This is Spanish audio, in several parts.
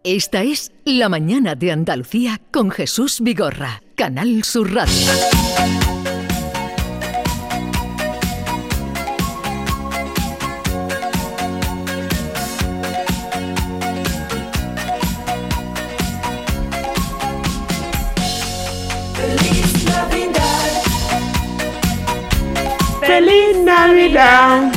Esta es La Mañana de Andalucía con Jesús Vigorra, Canal Sur Radio. ¡Feliz Navidad!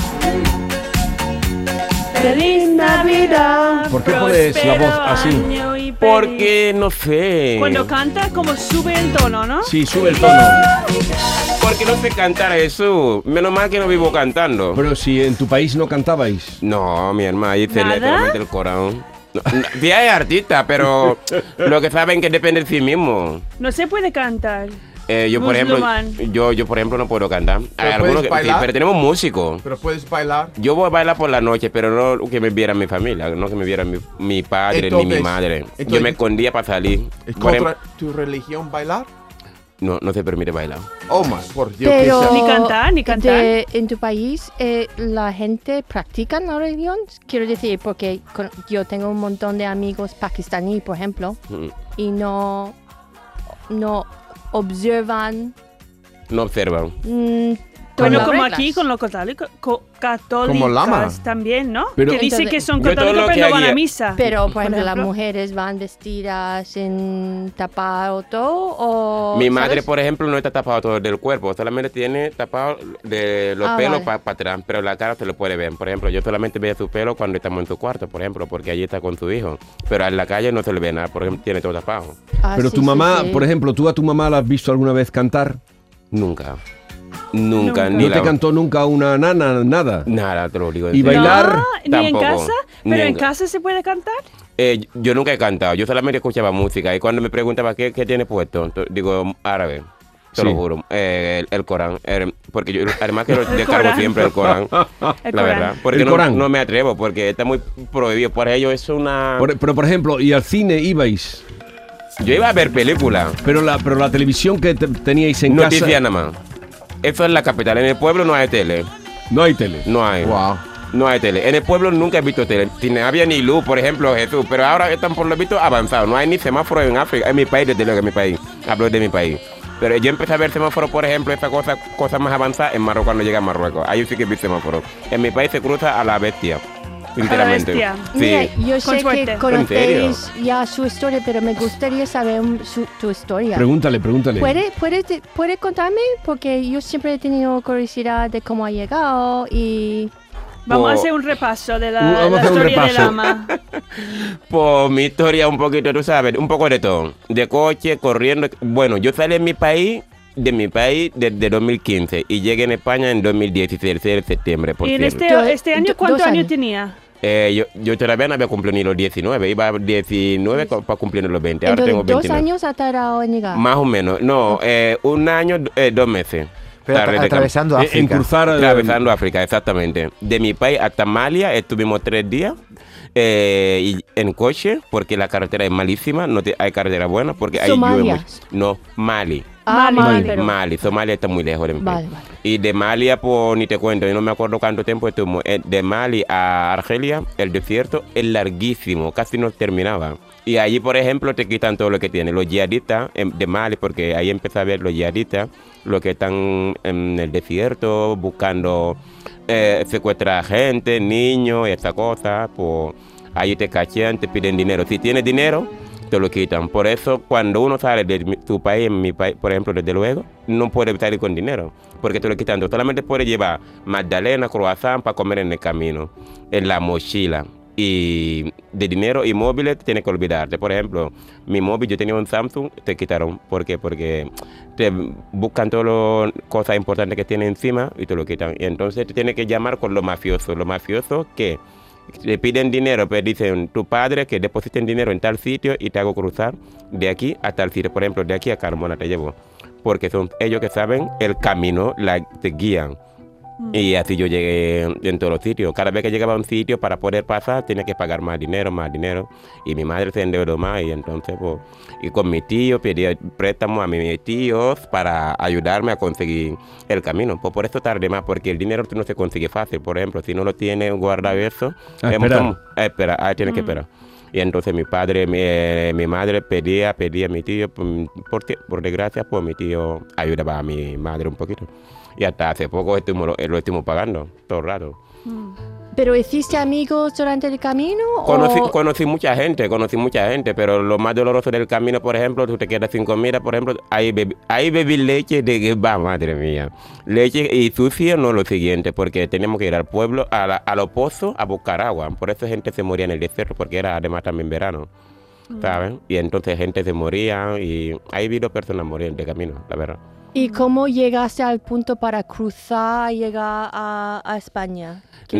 ¡Feliz Navidad! ¿Por qué pones la voz así? Porque, no sé... Cuando canta, como sube el tono, ¿no? Sí, sube el tono. Porque no sé cantar eso. Menos mal que no vivo cantando. Pero si en tu país no cantabais. No, mi hermana, dice ¿Nada? solamente el Corán. No, sí hay artistas, pero lo que saben que depende de sí mismo. No se puede cantar. Yo por ejemplo, Musulmán. yo por ejemplo no puedo cantar. Hay ¿Pero algunos puedes bailar? sí, pero tenemos músicos. Pero puedes bailar. Yo voy a bailar por la noche, pero no que me viera mi familia, no que me viera mi padre ni mi Entonces- madre. Yo entonces- me escondía para salir. ¿Es Por contra ejemplo, tu religión bailar? no se permite bailar. Oh my, por Dios. Pero que sea- Ni cantar. en tu país, ¿la gente practica la religión? Quiero decir, porque yo tengo un montón de amigos pakistaníes, por ejemplo, Mm. y no observan. No observan. Bueno, las como reglas. aquí con los católicos, Como lama. también, ¿no? Pero- que dicen que son Yo todo católicos lo pero que no van a haría- misa. Pero, por ejemplo, las ejemplo. mujeres van vestidas sin tapar todo, o... Mi madre, ¿sabes? por ejemplo, no está tapado todo del cuerpo, solamente tiene tapado de los Ah, pelos vale. para atrás, pero la cara se lo puede ver. Por ejemplo, yo solamente veo su pelo cuando estamos en su cuarto, por ejemplo, porque allí está con su hijo. Pero en la calle no se le ve nada, por ejemplo, tiene todo tapado. Ah, Pero sí, tu sí, mamá, sí. por ejemplo, ¿tú a tu mamá la has visto alguna vez cantar? Nunca. Nunca. Ni ¿No te la- cantó nunca una nana, nada? Nada, te lo digo. en ¿Y serio. bailar? No, ni en Tampoco. casa. Pero Ni en en- casa se puede cantar. Yo nunca he cantado, yo solamente escuchaba música y cuando me preguntaba qué tiene puesto, digo árabe. Te Sí. lo juro, el Corán, porque yo además que lo descargo Corán. siempre el Corán, El la Corán. verdad, porque El no, Corán. no me atrevo, porque está muy prohibido, por ello es una... Pero, por ejemplo, ¿y al cine ibais? Yo iba a ver películas, Pero la televisión que teníais en noticias casa... nada más. Eso es la capital, en el pueblo no hay tele, No hay tele. no hay. Wow. No hay tele. En el pueblo nunca he visto tele. No había ni luz, por ejemplo, Jesús. Pero ahora están por lo visto avanzados. No hay ni semáforo en África. En mi país, desde luego, en mi país. Hablo de mi país. Pero yo empecé a ver semáforo, por ejemplo, esa cosa más avanzada en Marruecos cuando llegué a Marruecos. Ahí sí que vi semáforo. En mi país se cruza a la bestia. Sinceramente. bestia. Sí. Mira, yo Con sé suerte. que ¿En conocéis ya su historia, pero me gustaría saber tu historia. Pregúntale. ¿Puede contarme? Porque yo siempre he tenido curiosidad de cómo ha llegado y... Vamos a Pues- hacer un repaso de Vamos a la hacer un historia del repaso. ama. Pues mi historia un poquito, tú sabes, un poco de todo. De coche, corriendo. Bueno, yo salí de mi país desde 2015 y llegué en España en 2016, el 6 de septiembre, por ¿Y en cierto. este año Dos cuántos años años. tenía? Yo todavía no había cumplido ni los 19, iba a 19 para cumplir los 20, ahora Entonces, tengo 2 29. años ha tardado en llegar. Más o menos, no, un año, 2 meses. Pero Tardé de atravesando En África. cruzar... Atravesando África, exactamente. De mi país hasta Malia estuvimos 3 días y en coche, porque la carretera es malísima, hay carretera buena, porque hay Somalia. llueve mucho. No, Mali. Ah, Mali. Mali, pero... Mali, Somalia está muy lejos de mi país. Vale, vale. Y de Mali, pues ni te cuento, yo no me acuerdo cuánto tiempo estuvimos. De Mali a Argelia, el desierto es larguísimo, casi no terminaba. Y allí, por ejemplo, te quitan todo lo que tiene. Los yihadistas de Mali, porque ahí empecé a ver los yihadistas, los que están en el desierto buscando secuestrar gente, niños y esta cosa, pues ahí te cachean, te piden dinero. Si tienes dinero, te lo quitan. Por eso, cuando uno sale de tu país, en mi país, por ejemplo, desde luego, no puede salir con dinero, porque te lo quitan. Tú solamente puedes llevar magdalena, croissant para comer en el camino, en la mochila. Y de dinero y móviles tienes que olvidarte. Por ejemplo, mi móvil, yo tenía un Samsung, te quitaron. ¿Por qué? Porque te buscan todas las cosas importantes que tienen encima y te lo quitan. Y entonces te tienes que llamar con los mafiosos. Los mafiosos que le piden dinero, pero dicen, tu padre que depositen dinero en tal sitio y te hago cruzar de aquí a tal sitio. Por ejemplo, de aquí a Carmona te llevo. Porque son ellos que saben el camino, te guían. Y así yo llegué en todos los sitios. Cada vez que llegaba a un sitio para poder pasar tenía que pagar más dinero. Y mi madre se endeudó más y entonces pues, y con mi tío pedía préstamos a mis tíos para ayudarme a conseguir el camino. Pues por eso tardé más, porque el dinero tú no se consigue fácil. Por ejemplo, si no lo tienes guardado eso, A esperar. espera, tienes que esperar. Y entonces mi madre pedía a mi tío, por desgracia, pues mi tío ayudaba a mi madre un poquito. Y hasta hace poco lo estuvimos pagando, todo el rato. ¿Pero hiciste amigos durante el camino? Conocí mucha gente, pero lo más doloroso del camino, por ejemplo, tú te quedas sin comida, por ejemplo, ahí bebí leche de que va, madre mía. Leche y sucio, no lo siguiente, porque teníamos que ir al pueblo, a los pozos, a buscar agua. Por eso gente se moría en el desierto, porque era además también verano, ¿sabes? Y entonces gente se moría y ahí vi 2 personas morir de camino, la verdad. ¿Y cómo llegaste al punto para cruzar y llegar a España?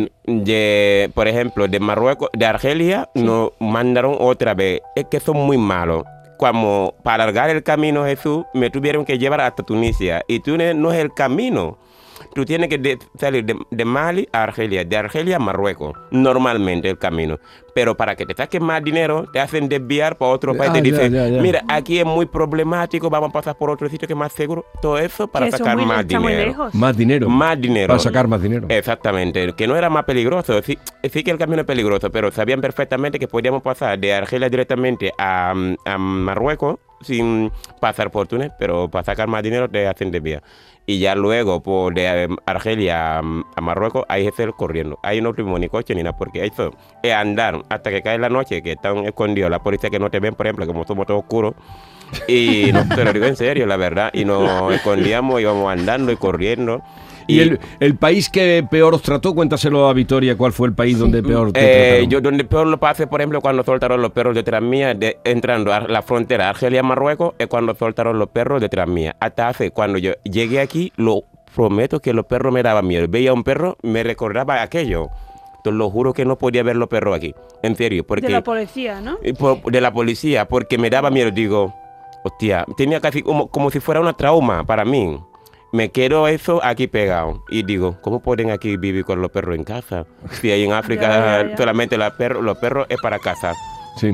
Por ejemplo, de Marruecos, de Argelia, nos mandaron otra vez. Es que son muy malos. Como para alargar el camino, Jesús, me tuvieron que llevar hasta Tunisia. Y Túnez no es el camino. Tú tienes que salir de Mali a Argelia, de Argelia a Marruecos, normalmente el camino. Pero para que te saquen más dinero, te hacen desviar para otro país. Te dicen, mira, aquí es muy problemático, vamos a pasar por otro sitio que es más seguro. Todo eso para sacar más dinero. Más dinero. Más dinero. Para sacar más dinero. Exactamente, que no era más peligroso. Sí que el camino es peligroso, pero sabían perfectamente que podíamos pasar de Argelia directamente a Marruecos sin pasar por Túnez, pero para sacar más dinero te hacen desviar. Y ya luego, de Argelia a Marruecos, ahí es el corriendo. Ahí no tuvimos ni coche ni nada, porque eso es andar hasta que cae la noche, que están escondidos la policía que no te ven, por ejemplo, como somos todos oscuros. Y no, te lo digo en serio, la verdad. Y nos escondíamos, íbamos andando y corriendo. ¿Y el país que peor os trató? Cuéntaselo a Victoria, ¿cuál fue el país donde peor te trataron? Yo donde peor lo pasé, por ejemplo, cuando soltaron los perros detrás mía, entrando a la frontera Argelia-Marruecos, es cuando soltaron los perros detrás mía. Hasta cuando yo llegué aquí, lo prometo que los perros me daban miedo. Veía un perro, me recordaba aquello. Entonces, lo juro que no podía ver los perros aquí. En serio, porque... De la policía, ¿no? De la policía, porque me daba miedo. Digo, hostia, tenía casi como si fuera una trauma para mí. Me quedo eso aquí pegado. Y digo, ¿cómo pueden aquí vivir con los perros en casa? Si ahí en África ya. solamente los perros es para cazar. Sí.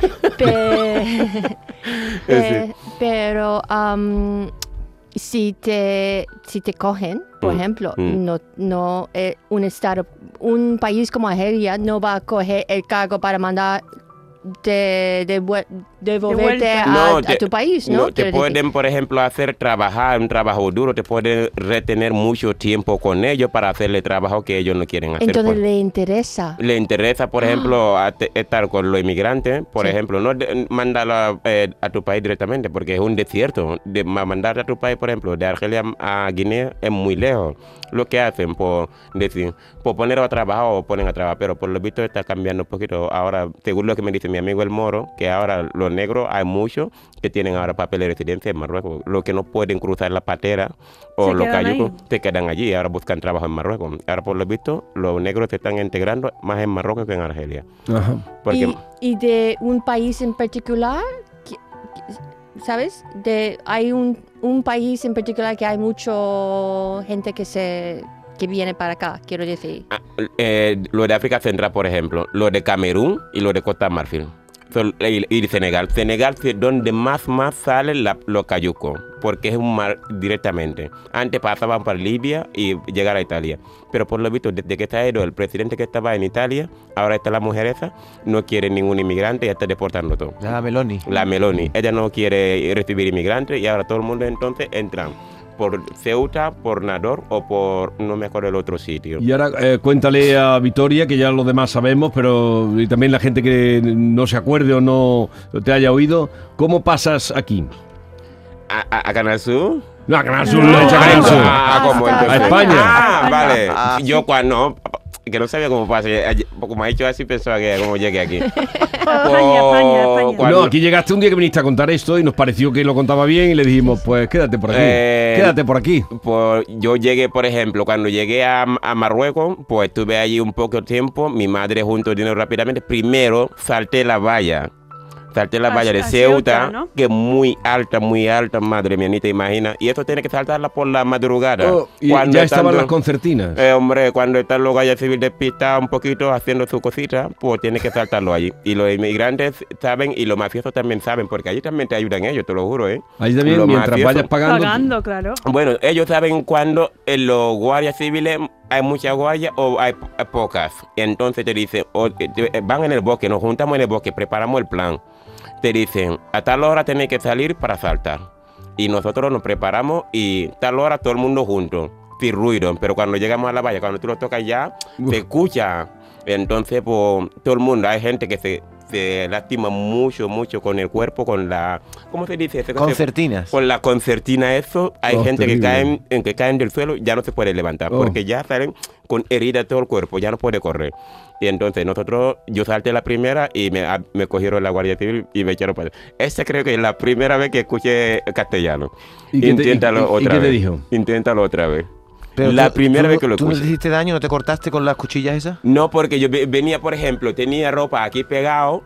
Pero si te cogen, por ejemplo, un país como Argelia no va a coger el cargo para mandar devolverte a tu país, ¿no? Te pueden, por ejemplo, hacer un trabajo duro, te pueden retener mucho tiempo con ellos para hacerle trabajo que ellos no quieren hacer. Entonces le interesa. Le interesa, por ejemplo, estar con los inmigrantes, por ejemplo, no mandarlo a tu país directamente, porque es un desierto. Mandar a tu país, por ejemplo, de Argelia a Guinea es muy lejos. Lo que hacen, por ponerlo a trabajar o ponen a trabajar, pero por lo visto está cambiando un poquito. Ahora, según lo que me dice mi amigo el Moro, que ahora los negros hay muchos que tienen ahora papeles de residencia en Marruecos. Los que no pueden cruzar la patera o los cayucos se quedan allí, ahora buscan trabajo en Marruecos. Ahora, por lo visto, los negros se están integrando más en Marruecos que en Argelia. Ajá. Porque, ¿Y de un país en particular? ¿Sabes? Hay un país en particular que hay mucha gente que viene para acá, quiero decir. Lo de África Central, por ejemplo, lo de Camerún y lo de Costa de Marfil. Y Senegal. Senegal es donde más salen los cayucos, porque es un mar directamente. Antes pasaban por Libia y llegar a Italia. Pero por lo visto, desde que está ido el presidente que estaba en Italia, ahora está la mujer esa, no quiere ningún inmigrante y ya está deportando todo. La Meloni. La Meloni. Ella no quiere recibir inmigrantes y ahora todo el mundo entonces entran por Ceuta, por Nador o por no me acuerdo el otro sitio. Y ahora cuéntale a Victoria, que ya lo demás sabemos, pero y también la gente que no se acuerde o no te haya oído, ¿cómo pasas aquí? ¿A Canal Sur? No, a Canal Sur, no, a Canal Sur. ¿Cómo entonces? A España. Vale. Yo cuando... que no sabía cómo pasa, como ha dicho así pensaba que como llegué aquí. España. No, aquí llegaste un día que viniste a contar esto y nos pareció que lo contaba bien y le dijimos, pues quédate por aquí, quédate por aquí. Pues yo llegué, por ejemplo, cuando llegué a Marruecos, pues estuve allí un poco tiempo, mi madre juntó dinero rápidamente, primero salté la valla de Ceuta, ¿no? Que es muy alta, madre mía, ni te imaginas. Y eso tiene que saltarla por la madrugada. Y ya estaban las concertinas. Hombre, cuando están los guardias civiles despistados un poquito haciendo su cosita, pues tiene que saltarlo allí. Y los inmigrantes saben y los mafiosos también saben, porque allí también te ayudan ellos, te lo juro, ¿eh? Ahí también, mientras vayas pagando. Claro. Bueno, ellos saben cuando los guardias civiles hay muchas guardias o hay pocas. Entonces te dicen, van en el bosque, nos juntamos en el bosque, preparamos el plan. Te dicen, a tal hora tenéis que salir para saltar. Y nosotros nos preparamos y tal hora todo el mundo junto, sin ruido. Pero cuando llegamos a la valla, cuando tú lo tocas ya, se escucha. Entonces, pues, todo el mundo, hay gente que se lastima mucho con el cuerpo, con la... ¿Cómo se dice? Concertinas. Con la concertina, eso. Hay gente que caen del suelo, ya no se puede levantar, porque ya salen con herida todo el cuerpo, ya no puede correr. Y entonces yo salté la primera y me cogieron la Guardia Civil y me echaron para atrás. Esta creo que es la primera vez que escuché castellano. Inténtalo otra vez. ¿Qué te dijo? Inténtalo otra vez. Pero la primera vez que lo ¿Tú no escuché. te hiciste daño? ¿No te cortaste con las cuchillas esas? No, porque yo venía, por ejemplo, tenía ropa aquí pegado.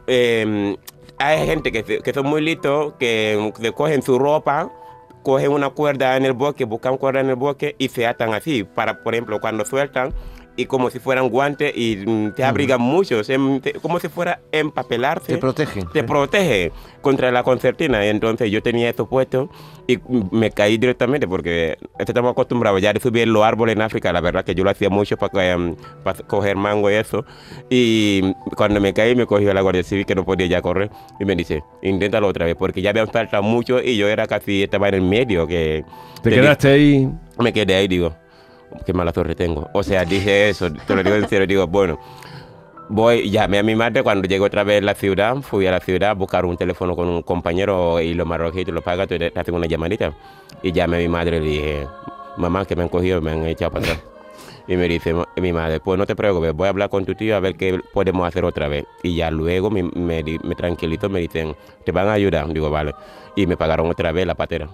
Hay gente que son muy listos, que cogen su ropa, cogen una cuerda en el bosque, buscan cuerda en el bosque y se atan así. Para, por ejemplo, cuando sueltan, y como si fueran guantes y te abrigan mucho, como si fuera empapelarse. Te protegen. Te protege contra la concertina. Y entonces yo tenía eso puesto y me caí directamente porque estamos acostumbrados ya de subir los árboles en África. La verdad que yo lo hacía mucho para coger mango y eso. Y cuando me caí me cogió la Guardia Civil que no podía ya correr y me dice, inténtalo otra vez porque ya habían saltado mucho y yo estaba en el medio. ¿Te quedaste ahí? Me quedé ahí, digo, qué mala suerte tengo. O sea, dije eso, te lo digo en serio, digo, bueno, llamé a mi madre cuando llegué otra vez a la ciudad, fui a la ciudad a buscar un teléfono con un compañero y los marroquitos lo pagan, te hacen una llamadita. Y llamé a mi madre y le dije, mamá, que me han cogido, me han echado para atrás. Y me dice mi madre, pues no te preocupes, voy a hablar con tu tío a ver qué podemos hacer otra vez. Y ya luego me tranquilizó, me dicen, te van a ayudar. Digo, vale. Y me pagaron otra vez la patera.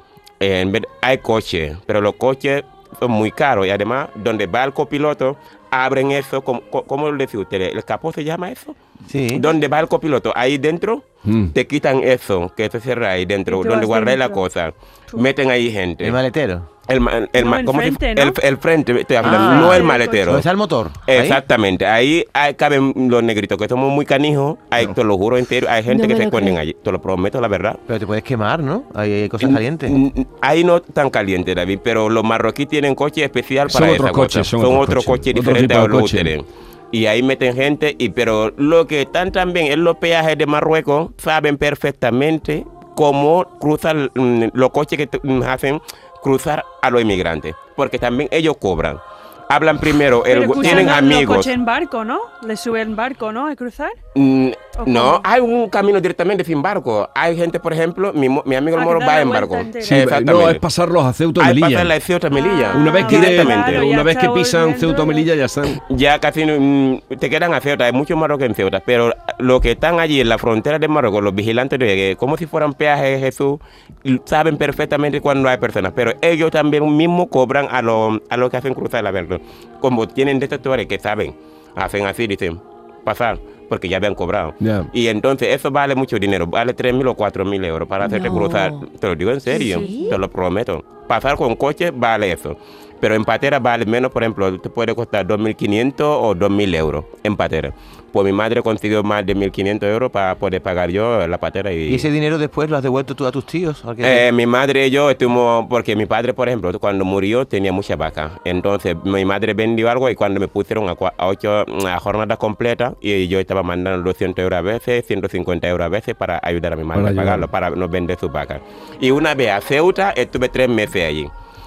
Hay coches, pero los coches son muy caros y además donde va el copiloto abren eso, ¿cómo lo decía usted? ¿El capó se llama eso? Sí. Donde va el copiloto, ahí dentro te quitan eso, que se cierra ahí dentro, donde guardáis la cosa. Meten ahí gente. ¿El maletero? El frente, ¿no? el frente, estoy hablando, no el maletero. ¿Dónde está el motor? ¿Ahí? Exactamente, ahí caben los negritos que somos muy canijos, te lo juro en serio, hay gente No que me se lo esconden creo. allí, te lo prometo la verdad. Pero te puedes quemar, ¿no? Hay cosas calientes. Ahí no tan caliente, David, pero los marroquíes tienen coche especial Son para otros esa coches, cosa. son Otro otros coche coches, diferente otro a tipo de los coche. ustedes. Y ahí meten gente, pero lo que están también en los peajes de Marruecos saben perfectamente cómo cruzar los coches que hacen cruzar a los inmigrantes, porque también ellos cobran. Hablan primero, Pero cruzan tienen los amigos. coches en barco, ¿no? ¿Les sube en barco, ¿no? A cruzar. ¿O No, cómo? hay un camino directamente sin barco. Hay gente, por ejemplo, mi amigo el Ah, Moro que da va la en vuelta barco. entera. Sí, Exactamente. no, es pasarlos a Ceuta o Hay Melilla. pasar la Ceuta o Melilla. Una vez que, directamente. claro, ya una vez que está pisan volviendo. Ceuta o Melilla ya están. Ya casi te quedan a Ceuta, hay muchos marroquíes en Ceuta, pero los que están allí en la frontera de Marruecos, los vigilantes, como si fueran peajes de Jesús, saben perfectamente cuando hay personas, pero ellos también mismos cobran a los que hacen cruzar la verdad. Como tienen detectores que saben, hacen así, dicen, pasar, porque ya habían cobrado. Ya. Y entonces eso vale mucho dinero, vale 3.000 o 4.000 euros para hacerte No. cruzar. Te lo digo en serio, ¿Sí? te lo prometo. Pasar con coche vale eso. Pero en patera vale menos, por ejemplo, te puede costar 2.500 o 2.000 euros en patera. Pues mi madre consiguió más de 1.500 euros para poder pagar yo la patera. ¿Y ese dinero después lo has devuelto tú a tus tíos? ¿A qué? Mi madre y yo estuvimos, porque mi padre, por ejemplo, cuando murió tenía mucha vaca. Entonces mi madre vendió algo y cuando me pusieron a 8 jornadas completas y yo estaba mandando 200 euros a veces, 150 euros a veces para ayudar a mi madre Para a pagarlo, ayudar. para no vender sus vacas. Y una vez a Ceuta estuve 3 meses allí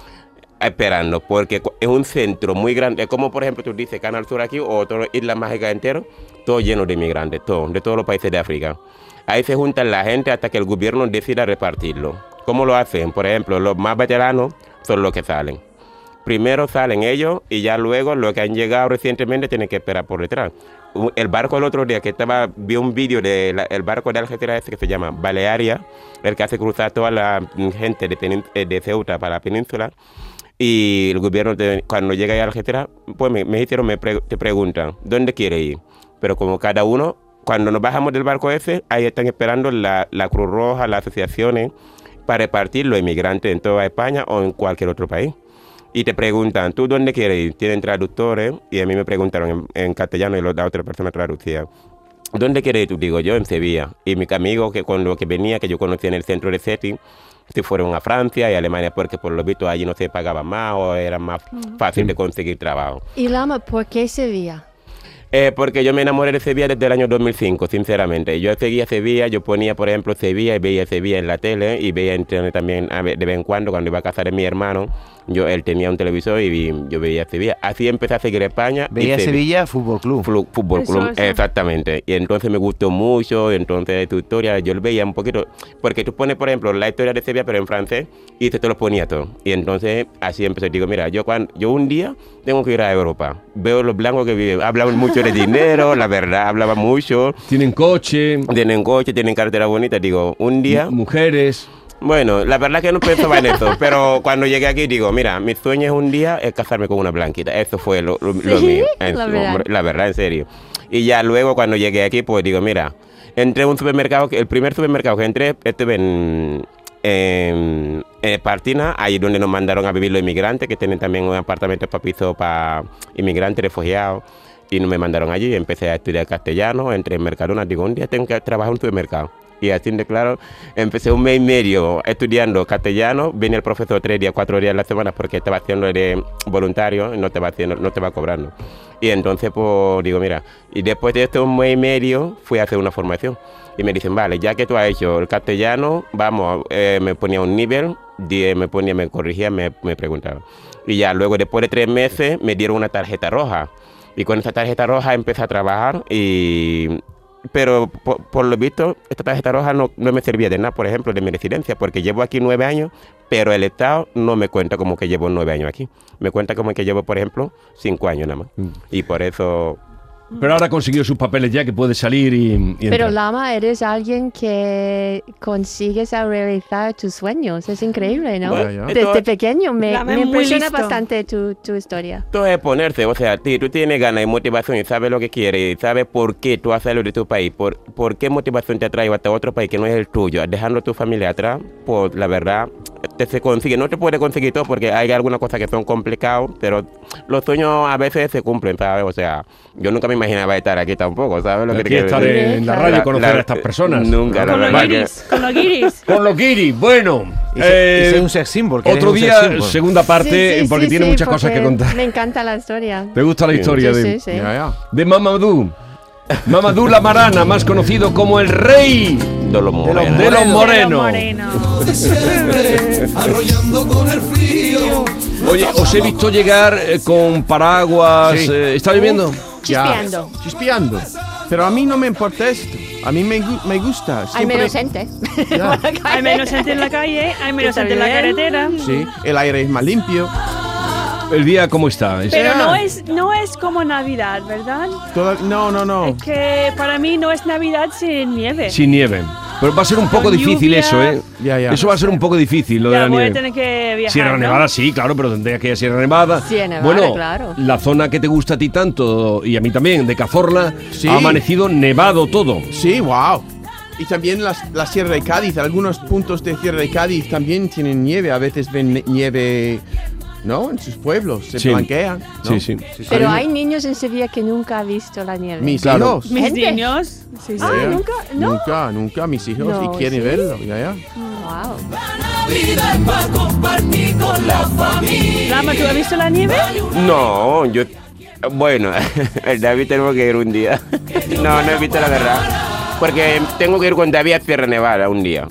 esperando, porque es un centro muy grande, es como por ejemplo tú dices Canal Sur aquí o otra isla mágica entero, todo lleno de inmigrantes, de todos los países de África. Ahí se juntan la gente hasta que el gobierno decida repartirlo. ¿Cómo lo hacen? Por ejemplo, los más veteranos son los que salen. Primero salen ellos y ya luego los que han llegado recientemente tienen que esperar por detrás. El barco el otro día que vi un vídeo del barco de Algeciras ese que se llama Balearia, el que hace cruzar toda la gente de Ceuta para la península. Y el gobierno, cuando llega a Algeciras, pues te preguntan, ¿dónde quiere ir? Pero como cada uno, cuando nos bajamos del barco ese, ahí están esperando la Cruz Roja, las asociaciones, para repartir los inmigrantes en toda España o en cualquier otro país. Y te preguntan, ¿tú dónde quieres ir? Tienen traductores, y a mí me preguntaron en castellano y la otra persona traducía. ¿Dónde quieres ir tú? Digo, yo en Sevilla. Y mi amigo que venía, que yo conocía en el centro de setting, si fueron a Francia y Alemania, porque por lo visto allí no se pagaba más o era más fácil de conseguir trabajo. Y Lama, ¿por qué Sevilla? Porque yo me enamoré de Sevilla desde el año 2005, sinceramente. Yo seguía Sevilla, yo ponía, por ejemplo, Sevilla y veía Sevilla en la tele y veía internet también de vez en cuando iba a casar a mi hermano. Él tenía un televisor y yo veía Sevilla. Así empecé a seguir España. Veía Sevilla Fútbol Club. Fútbol Club, exactamente. Y entonces me gustó mucho, entonces tu historia, yo lo veía un poquito, porque tú pones, por ejemplo, la historia de Sevilla, pero en francés, y te lo ponía todo. Y entonces así empecé, digo, mira, yo un día tengo que ir a Europa. Veo los blancos que viven, hablan mucho de dinero, la verdad, hablaban mucho. Tienen coche, tienen cartera bonita, digo, un día... Mujeres... Bueno, la verdad que no pensaba en eso, pero cuando llegué aquí digo, mira, mi sueño es un día es casarme con una blanquita. Eso fue lo mío. La verdad, en serio. Y ya luego cuando llegué aquí, pues digo, mira, entré a un supermercado, el primer supermercado que entré, estuve en Partina, ahí donde nos mandaron a vivir los inmigrantes, que tienen también un apartamento para piso para inmigrantes, refugiados. Y me mandaron allí, empecé a estudiar castellano, entré en Mercadona, digo, un día tengo que trabajar en un supermercado. Y así de claro, empecé un mes y medio estudiando castellano, venía el profesor 3 días, 4 días a la semana porque estaba haciendo de voluntario y no te va cobrando. Y entonces pues digo, mira, y después de este un mes y medio fui a hacer una formación. Y me dicen, vale, ya que tú has hecho el castellano, vamos, me ponía un nivel, me corregía, me preguntaba. Y ya luego después de 3 meses me dieron una tarjeta roja. Y con esa tarjeta roja empecé a trabajar pero por lo visto, esta tarjeta roja no me servía de nada, por ejemplo, de mi residencia, porque llevo aquí 9 años, pero el Estado no me cuenta como que llevo 9 años aquí. Me cuenta como que llevo, por ejemplo, 5 años nada más. Y por eso... Pero ahora ha conseguido sus papeles ya, que puede salir y Pero entrar. Lama, eres alguien que consigues a realizar tus sueños. Es increíble, ¿no? Bueno, Desde pequeño me Lama es muy impresiona listo. bastante tu historia. Todo es ponerse, o sea, tú tienes ganas y motivación y sabes lo que quieres y sabes por qué tú haces lo de tu país, por qué motivación te atrae hasta otro país que no es el tuyo, dejando tu familia atrás, pues la verdad se consigue. No te puede conseguir todo porque hay algunas cosas que son complicadas, pero los sueños a veces se cumplen, ¿sabes? O sea, yo nunca me imaginaba estar aquí tampoco, ¿sabes? Lo que te Aquí quiero estar decir? en la radio y conocer a estas personas. Nunca, la Con verdad los que... guiris, con los guiris. Con los guiris, bueno. Y soy un sex symbol. que Otro eres un día, sex symbol. segunda parte, Sí, porque tiene muchas cosas que porque contar. Me encanta la historia. ¿Te gusta la Sí. historia Sí. de Mamadou? Mamadou Lamarana, más conocido como el rey De los morenos. de los Moreno. morenos. Arrollando con el frío. Oye, os he visto llegar con paraguas. Sí. ¿Está lloviendo? Chispeando. Chispeando. Pero a mí no me importa esto. A mí me gusta. Hay Siempre- menos gente. Ya. Hay menos gente en la calle, hay menos gente en la carretera. Sí, el aire es más limpio. ¿El día cómo está? Pero Ya. no es como Navidad, ¿verdad? No. Es que para mí no es Navidad sin nieve. Sin nieve. Pero va a ser un poco Con difícil lluvia. eso, ¿eh? Ya. Eso va a ser un poco difícil, lo de Ya la voy a nieve. tener que viajar, Sierra ¿no? Nevada sí, claro, pero tendría que ir a Sierra Nevada. Sierra Nevada, bueno, claro. la zona que te gusta a ti tanto y a mí también, de Cazorla, Sí. ha amanecido nevado todo. Sí, wow. Y también la Sierra de Cádiz, algunos puntos de Sierra de Cádiz también tienen nieve. A veces ven nieve, ¿no? En sus pueblos, se Sí. blanquean. ¿no? Sí. Pero hay niños en Sevilla que nunca han visto la nieve. Mis Claro. hijos. Mis Gente. niños. Sí, sí. Ah, Ya. nunca, no. Nunca, mis hijos No, y quieren ¿sí? verlo. Ya. Wow. Navidad es para compartir con la familia. Lama, ¿tú has visto la nieve? No, yo... Bueno, el David tenemos que ir un día. No he visto la verdad. Porque tengo que ir con David a Sierra Nevada un día.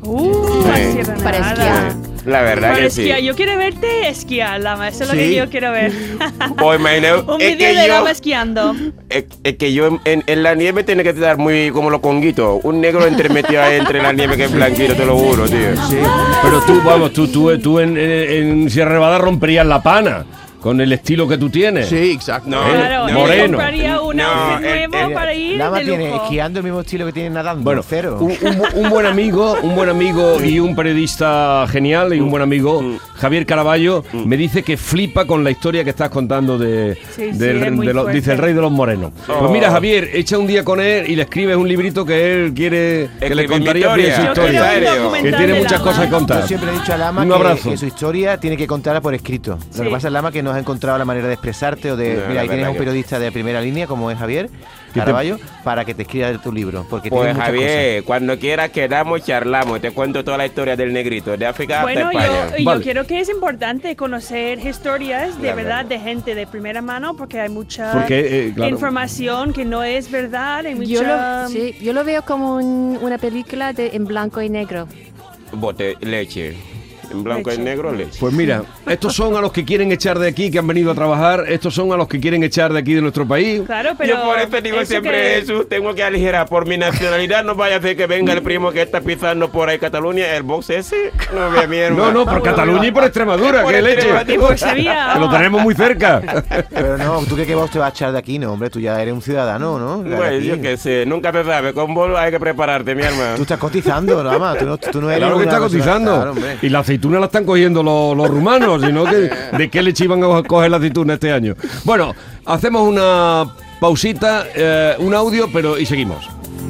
La Sí. Sierra Para Nevada. esquiar. La verdad Para que sí. esquiar. Yo quiero verte esquiar, Lama. Eso es lo Sí. que yo quiero ver. O imagino, Un es vídeo que de yo... Lama esquiando. Es que yo en la nieve tiene que estar muy como los conguitos. Un negro entremetido ahí entre la nieve que es blanquito, te lo juro, tío. Sí. Pero tú, vamos, tú en Sierra Nevada romperías la pana con el estilo que tú tienes. Sí, exacto. No, Claro, yo moreno. compraría un No, outfit nuevo para ir Lama de tiene lujo. esquiando el mismo estilo que tiene nadando. Bueno, cero. un buen amigo y un periodista genial y un buen amigo, Javier Caraballo, me dice que flipa con la historia que estás contando Sí, es muy fuerte. dice el rey de los morenos. Pues mira, Javier, echa un día con él y le escribes un librito que él quiere que le Escribe contaría mi bien su historia. Yo quiero historia. un serio? documental Que tiene de muchas Lama. cosas que contar. Yo siempre he dicho a Lama Un abrazo. que su historia tiene que contarla por escrito. Lo que Sí. pasa es Lama que no has encontrado la manera de expresarte o de... No, mira, la ahí tienes verdad a un que- periodista de primera línea como es Javier, Caravaggio, para que te escriba tu libro. Porque tiene Pues muchas Javier, cuando quieras quedamos, charlamos. Te cuento toda la historia del negrito, de África Bueno, hasta España. yo Vale. creo que es importante conocer historias de La verdad verdad. de gente de primera mano porque hay mucha Porque, claro. información que no es verdad. Hay Yo mucha... yo lo veo como una película en blanco y negro. Bote, leche. En blanco y Leche. negro, leche. Pues mira, estos son a los que quieren echar de aquí, que han venido a trabajar. Estos son a los que quieren echar de aquí de nuestro país. Claro, pero Yo por eso digo eso siempre, que- Jesús, tengo que aligerar por mi nacionalidad. No vaya a ser que venga el primo que está pisando por ahí Cataluña, el box ese. No vea mi hermano. No, por Cataluña y por Extremadura, Por qué leche. Extremadura. Por Sevilla. Que lo tenemos muy cerca. Pero no, ¿tú crees que vos te vas a echar de aquí? No, hombre, tú ya eres un ciudadano, ¿no? De Pues aquí. yo qué sé, nunca te sabe. Con vos hay que prepararte, mi hermano. Tú estás cotizando, nada más. Tú no eres Claro que una está persona- cotizando. Claro, hombre. Y la aceituna la están cogiendo los rumanos, sino que de qué leche iban a coger la aceituna este año. Bueno, hacemos una pausita, un audio, y seguimos.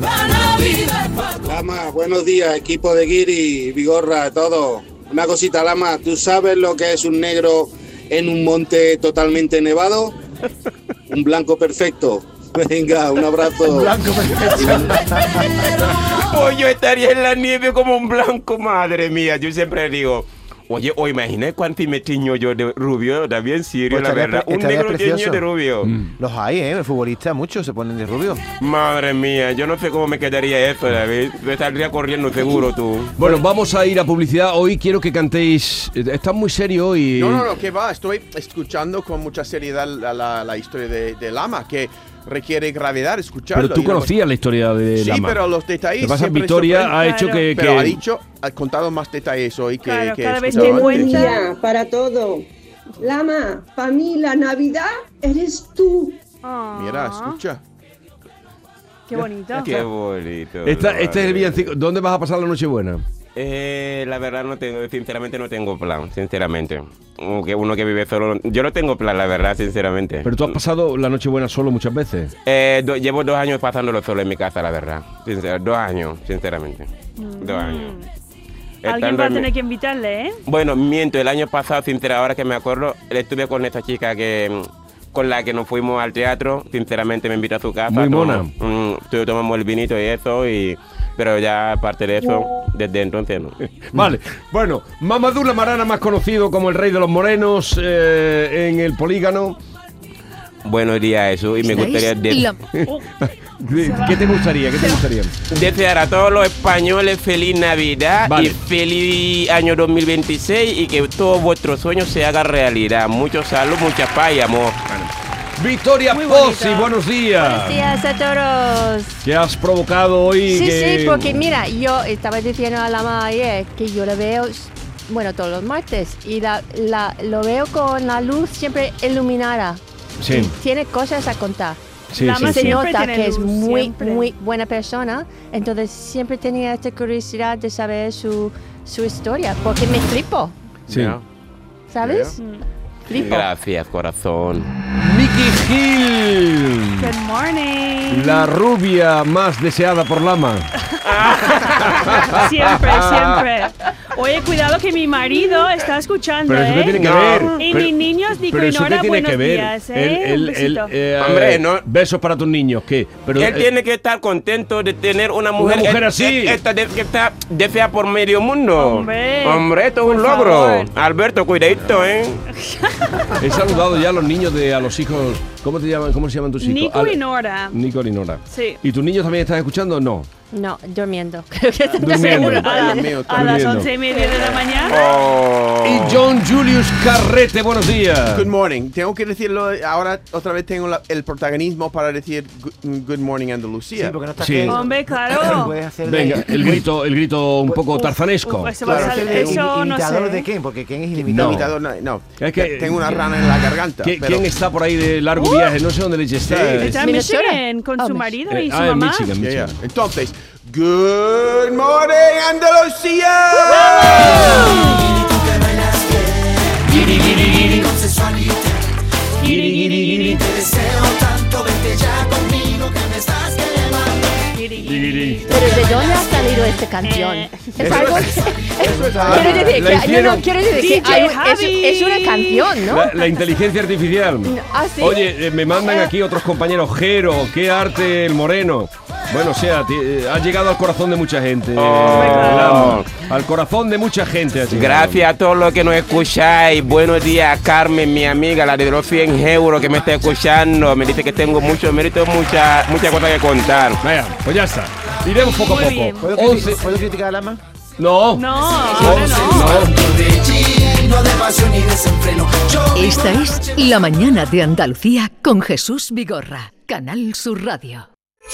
Lama, buenos días, equipo de Guiri, Vigorra, todo. Una cosita, Lama, ¿tú sabes lo que es un negro en un monte totalmente nevado? Un blanco perfecto. Venga, un abrazo. Blanco perfecto. Pues yo estaría en la nieve como un blanco, madre mía. Yo siempre digo, oye, o imaginé cuánto me tiño yo de rubio, también serio, Pues la estaría verdad. Un estaría negro precioso. tiño de rubio. Los hay, ¿eh? Los futbolistas, muchos se ponen de rubio. Madre mía, yo no sé cómo me quedaría eso, David. Yo saldría corriendo seguro tú. Bueno, vamos a ir a publicidad. Hoy quiero que cantéis. Están muy serios hoy. No, que va. Estoy escuchando con mucha seriedad la historia de Lama, que requiere gravedad escucharlo. Pero tú y no- conocías la historia de Sí, Lama. pero los detalles. Lo que pasa, siempre Victoria sorprenden. ha hecho Claro. Pero que ha contado más detalles hoy que, Claro, que cada he vez escuchado que antes. cuenta- día para todo. Lama, para mí la Navidad eres tú. Ah, Mira, escucha. Qué bonito. Qué bonito. este es el villancico. ¿Dónde vas a pasar la Nochebuena? La verdad sinceramente no tengo plan, sinceramente. Aunque uno que vive solo, yo no tengo plan, la verdad, sinceramente. Pero tú has pasado la Nochebuena solo muchas veces. Llevo 2 años pasándolo solo en mi casa, la verdad. 2 años, sinceramente. 2 años. Alguien Estando va a en mi- tener que invitarle, ¿eh? Bueno, miento, el año pasado, sinceramente, ahora que me acuerdo, estuve con esta chica con la que nos fuimos al teatro. Sinceramente me invitó a su casa. Muy mona. Tomamos el vinito y eso, pero ya aparte de eso, desde entonces no. Vale, bueno, Mamadou Lamarana, más conocido como el rey de los morenos en el polígono. Buenos días, Jesús, y me gustaría ¿Qué te gustaría? desear a todos los españoles feliz Navidad Vale. y feliz año 2026 y que todos vuestros sueños se hagan realidad. Mucho salud, mucha paz y amor. Victoria Muy Pozzi, bonita. buenos días. Buenos días a todos. ¿Qué has provocado hoy? Sí, que- sí, porque mira, yo estaba diciendo a Lama ayer que yo lo veo, bueno, todos los martes, y lo veo con la luz siempre iluminada. Sí. Y tiene cosas a contar. Sí, Lama sí, Se sí. siempre nota tiene que es luz, muy, siempre. muy buena persona, entonces siempre tenía esta curiosidad de saber su historia, porque me flipo, Sí. ¿Ya? ¿sabes? Flipo. Gracias, corazón. Nicky Gil, Good morning. la rubia más deseada por Lama. Siempre, siempre. Oye, cuidado que mi marido está escuchando, Pero eso ¿eh? qué tiene que No. ver. Y Pero- mis niños, Nico pero y eso qué Nora, tiene buenos que ver. días, ¿eh? Un besito. Hombre, no. Besos para tus niños, ¿qué? Pero, Él tiene que estar contento de tener una mujer, así. que está deseada por medio mundo. Hombre, esto es un por logro. favor. Alberto, cuidadito, ¿eh? He saludado ya a los niños a los hijos. ¿Cómo se llaman tus hijos? Nico y Nora. Nico y Nora. Sí. ¿Y tus niños también están escuchando? No. No, durmiendo. Creo que están Durmiendo. seguro. A, Dios mío, a las durmiendo. 11:30 de la mañana. Oh. Y John Julius Carrete, buenos días. Good morning. Tengo que decirlo ahora, otra vez tengo el protagonismo para decir good morning Sí, Andalucía. porque no estás Sí. que- Hombre, claro. Puedes hacer de- Venga, el grito un poco tarzanesco. Uf, eso va a Claro. salir- ¿Puedes hacer de eso no imitador sé. de Ken? Porque Ken es No. ilimitado. Imitador, no. Es que- Tengo una rana en la garganta. pero- ¿Quién está por ahí de largo viaje? No sé dónde leche está. Sí. Está en Minnesota. Michigan con su marido y su en mamá. Michigan, Ya, Michigan. ya. Entonces, good morning Andalucía. Pero ¿de dónde ha salido esta canción. Es Eso algo es- que... eso es Quiero decir La que, hicieron- quiero decir que DJ es una canción, ¿no? La inteligencia artificial. Ah, sí. Oye, me mandan aquí otros compañeros. Jero, qué arte el moreno. Bueno, o sea, ha llegado al corazón de mucha gente. Oh. Al corazón de mucha gente. ha llegado. Gracias a todos los que nos escucháis. Buenos días, Carmen, mi amiga, la de los 100 euros que me está escuchando. Me dice que tengo mucho mérito, muchas cosas que contar. Vaya, pues ya está. Iremos poco a Muy poco. bien. ¿Puedo criticar a Lama? No. No, ahora no. Esta es La Mañana de Andalucía con Jesús Vigorra, Canal Sur Radio.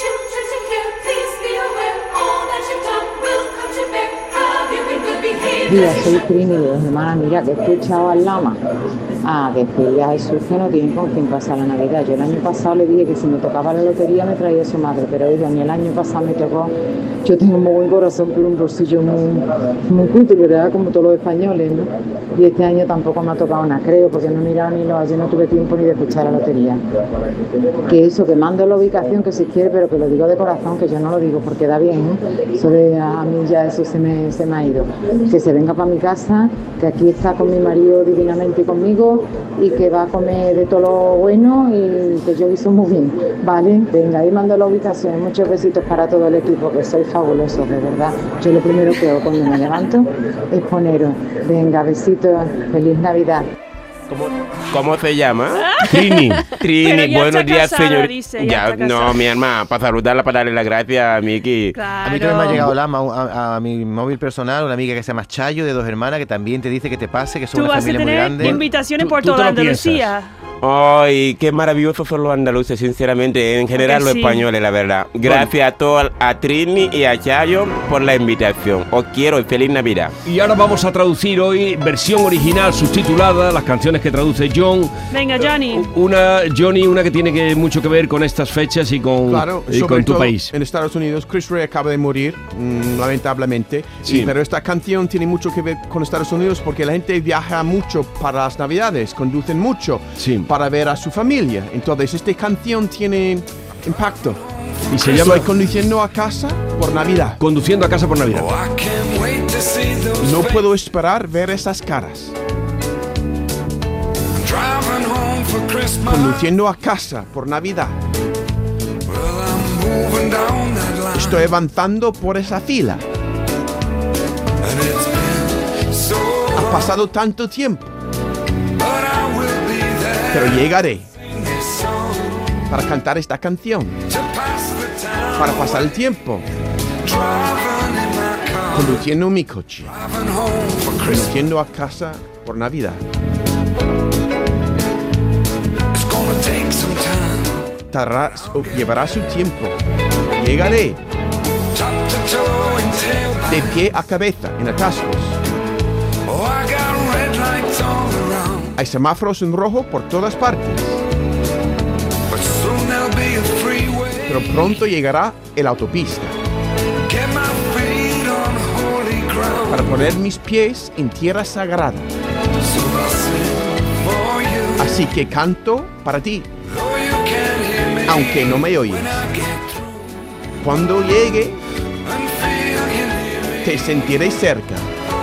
Mira, soy Trini de Hermana. Mira, que he escuchado al Lama a decirle a Jesús que no tiene con quién pasar la Navidad. Yo el año pasado le dije que si me tocaba la lotería me traía su madre, pero oiga, ni el año pasado me tocó. Yo tengo un muy buen corazón, pero un bolsillo muy cutre, ¿verdad? Como todos los españoles, ¿no? Y este año tampoco me ha tocado nada, creo, porque no he mirado ni ayer no tuve tiempo ni de escuchar la lotería. Que eso, que mando la ubicación, que si quiere, pero que lo digo de corazón, que yo no lo digo porque da bien, ¿eh? Eso de a mí ya eso se me ha ido. Que se venga para mi casa, que aquí está con mi marido divinamente conmigo y que va a comer de todo lo bueno y que yo hizo muy bien, ¿vale? Venga, ahí mando la ubicación. Muchos besitos para todo el equipo, que sois fabulosos, de verdad. Yo lo primero que hago cuando me levanto es poneros. Venga, besitos, feliz Navidad. ¿Cómo se llama? Trini. Trini, Pero ya buenos está días, casada, señor. dice, ya está no, casada. mi hermana, para saludarla, para darle las gracias a Miki. Claro. A mí también me ha llegado Lama a mi móvil personal, una amiga que se llama Chayo, de 2 hermanas, que también te dice que te pase, que son Tú una vas a familia muy tener grande. invitaciones Tú- por tú te toda lo Andalucía. Ay, qué maravillosos son los andaluces, sinceramente, en general que los sí? españoles, la verdad. Gracias a todos, a Trini y a Chayo por la invitación. Os quiero y feliz Navidad. Y ahora vamos a traducir hoy versión original subtitulada, las canciones que traduce John. Venga, Johnny. Una que tiene mucho que ver con estas fechas y con, Claro, y sobre con tu todo país. en Estados Unidos. Chris Rea acaba de morir, lamentablemente. Sí. Pero esta canción tiene mucho que ver con Estados Unidos porque la gente viaja mucho para las Navidades, conducen mucho Sí. para ver a su familia. Entonces, esta canción tiene impacto. Y se llama Estoy conduciendo a casa por Navidad. Conduciendo a casa por Navidad. No puedo esperar ver esas caras. Conduciendo a casa por Navidad. Estoy avanzando por esa fila. Ha pasado tanto tiempo. Pero llegaré para cantar esta canción. Para pasar el tiempo. Conduciendo mi coche. Conduciendo a casa por Navidad. Llevará su tiempo. Llegaré de pie a cabeza en atascos. Hay semáforos en rojo por todas partes. Pero pronto llegará el autopista. Para poner mis pies en tierra sagrada. Así que canto para ti. Aunque no me oyes. Cuando llegue, te sentiré cerca.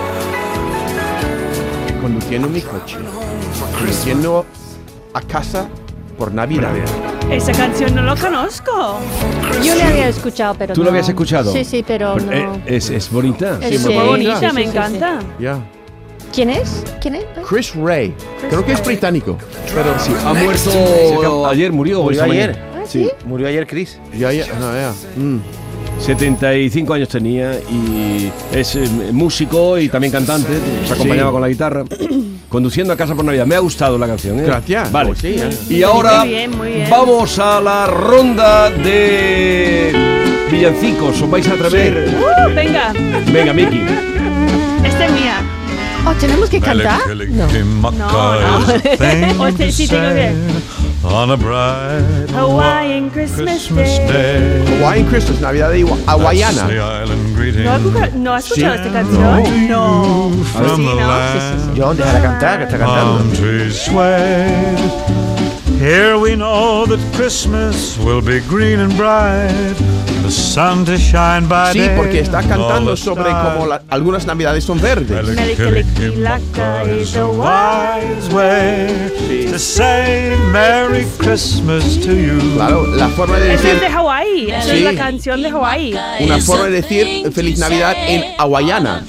Conduciendo mi coche. Conduciendo a casa por Navidad. Esa canción no lo conozco. Yo le había escuchado, pero ¿Tú no. lo habías escuchado? Sí, sí, pero no. Es bonita. Es Muy Sí, bonita, sí, sí, me sí, encanta. Ya. ¿Quién es? ¿Quién es? Chris Rea. Creo que es británico. Pero sí, Ha muerto ayer, murió. Murió esta ayer. mañana. Ah, sí. Murió ayer Chris. Ya. No, ya. 75 años tenía y es músico y también cantante, se acompañaba Sí. con la guitarra, conduciendo a casa por Navidad. Me ha gustado la canción, ¿eh? Gracias. Vale. Oh, sí, Y ahora Muy bien, muy bien. vamos a la ronda de villancicos. ¿Os vais a atrever? Venga, Venga, Miki. esta es mía. Oh, ¿tenemos que cantar? No. No. O te, sí, tengo que. On a bright Hawaiian Christmas Day. Hawaiian Christmas, Navidad hawaiana. ¿No has escuchado esta canción? No. John, déjala cantar, que está cantando. Here we know that Christmas will be green and bright, the sun to shine by Sí, day. porque está cantando all the sobre stars. como algunas navidades son verdes. Melikilikilaka is a wise way to say Merry Christmas to you. Claro, la forma de Esa decir es de Hawái. Esa Sí. es la canción de Hawái. una forma de decir Feliz Navidad en hawaiana.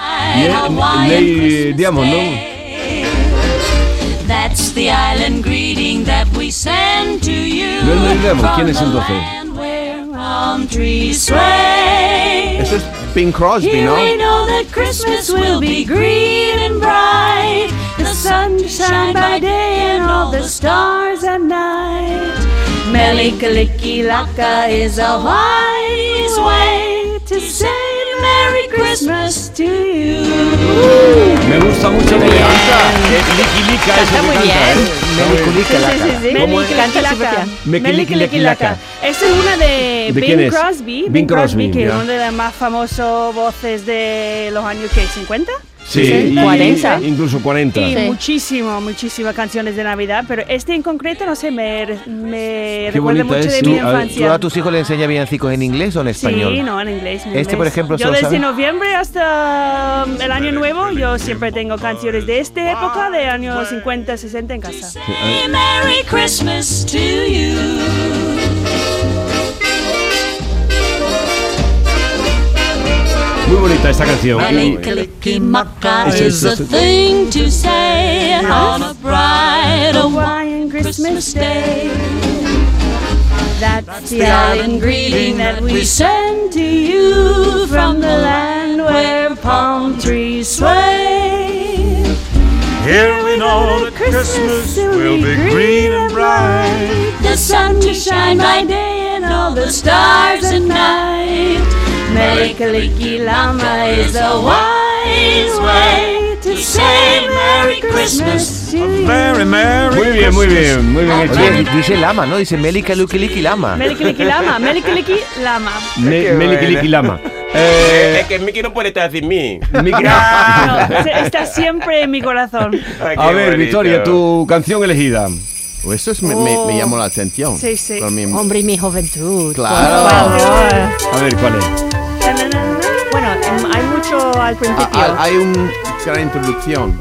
Ley Diamond, ¿no? That's the island greeting that we send to you. No es Ley Diamond, ¿quién es from the entonces? land where palm trees sway. Eso es Bing Crosby, Here ¿no? we know that Christmas will be green and bright, the sun to shine by day and all the stars at night. Melikilikilaka is a wise way to say Merry Christmas to you. Me gusta mucho lo que canta. Liquilica, eso Canta que muy canta, bien. ¿eh? Melikilikilaka. Melikilikilaka. Esta es una de ¿De quién Bing es? Crosby. Bing Crosby, que es ya. una de las más famosas voces de los años ¿qué? ¿50? Sí, y 40. incluso 40. Y Sí. muchísimas canciones de Navidad, pero este en concreto, no sé, me Qué recuerda bonita mucho es, de sí. mi A ver, ¿Tú infancia. a tus hijos le enseñas villancicos en inglés o en español? Sí, no, en inglés. Por ejemplo, yo ¿se lo desde sabe? noviembre hasta el año nuevo, yo siempre tengo canciones de esta época, de años 50, 60 en casa. Merry Christmas to you. Muy bonita esta canción. Melikilikimaka is a thing to say on a bright Hawaiian Christmas day. That's the island greeting that we send to you from the land where palm trees sway. Here we know that Christmas will be green and bright. The sun to shine by day and all the stars at night. Melikilikilama is a wise way to say Merry Christmas to you. Very merry Muy bien, muy bien, muy bien hecho. Oye, dice lama, ¿no? Dice Melikilikilama. Melikilikilama, Melikilikilama. Melikilikilama. Es que Mickey no puede estar sin mí. No, está siempre en mi corazón. Ay, qué A ver, bonito. Victoria, tu canción elegida. Pues eso me llamó la atención. Sí, sí. Para mí- Hombre, y mi juventud. Claro. Por favor. A ver, ¿cuál es? Bueno, hay mucho al principio. Hay una gran introducción.